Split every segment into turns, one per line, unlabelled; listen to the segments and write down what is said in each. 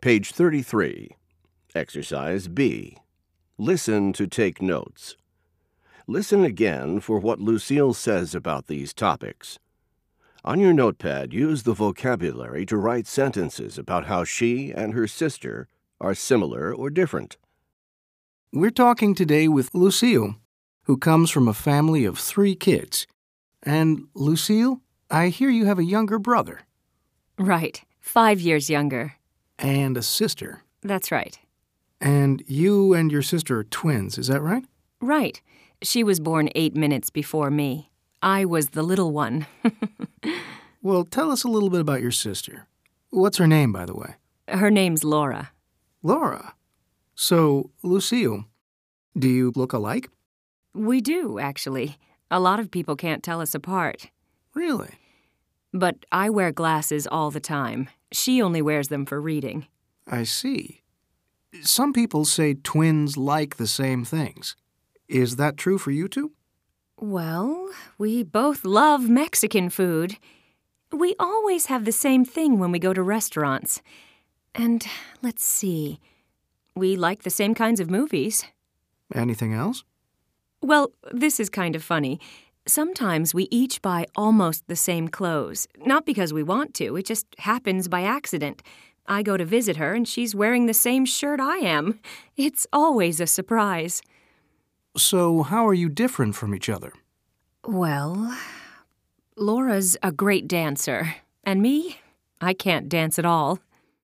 Page 33. Exercise B. Listen to take notes. Listen again for what Lucille says about these topics. On your notepad, use the vocabulary to write sentences about how she and her sister are similar or different.
We're talking today with Lucille, who comes from a family of 3 kids. And, Lucille, I hear you have a younger brother.
Right, 5 years younger.
And a sister.
That's right.
And you and your sister are twins, is that right?
Right. She was born 8 minutes before me. I was the little one.
Well, tell us a little bit about your sister. What's her name, by the way?
Her name's Laura.
Laura. So, Lucille, do you look alike?
We do, actually. A lot of people can't tell us apart.
Really?
But I wear glasses all the time. She only wears them for reading.
I see. Some people say twins like the same things. Is that true for you two?
Well, we both love Mexican food. We always have the same thing when we go to restaurants. And let's see, we like the same kinds of movies.
Anything else?
Well, this is kind of funny. Sometimes we each buy almost the same clothes. Not because we want to, it just happens by accident. I go to visit her and she's wearing the same shirt I am. It's always a surprise.
So how are you different from each other?
Well, Laura's a great dancer. And me, I can't dance at all.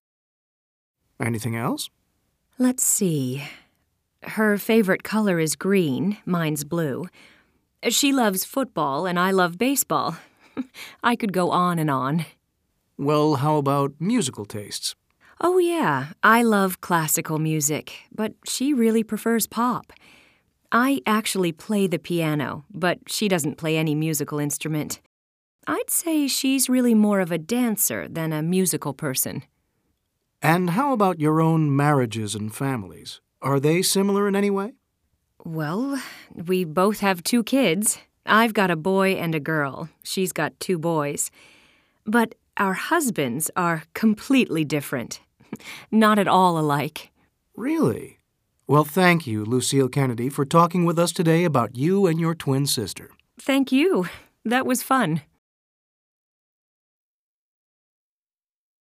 Anything else?
Let's see. Her favorite color is green, mine's blue. She loves football and I love baseball. I could go on and on.
Well, how about musical tastes?
Oh yeah, I love classical music, but she really prefers pop. I actually play the piano, but she doesn't play any musical instrument. I'd say she's really more of a dancer than a musical person.
And how about your own marriages and families? Are they similar in any way?
Well, we both have 2 kids. I've got a boy and a girl. She's got 2 boys. But our husbands are completely different. Not at all alike.
Really? Well, thank you, Lucille Kennedy, for talking with us today about you and your twin sister.
Thank you. That was fun.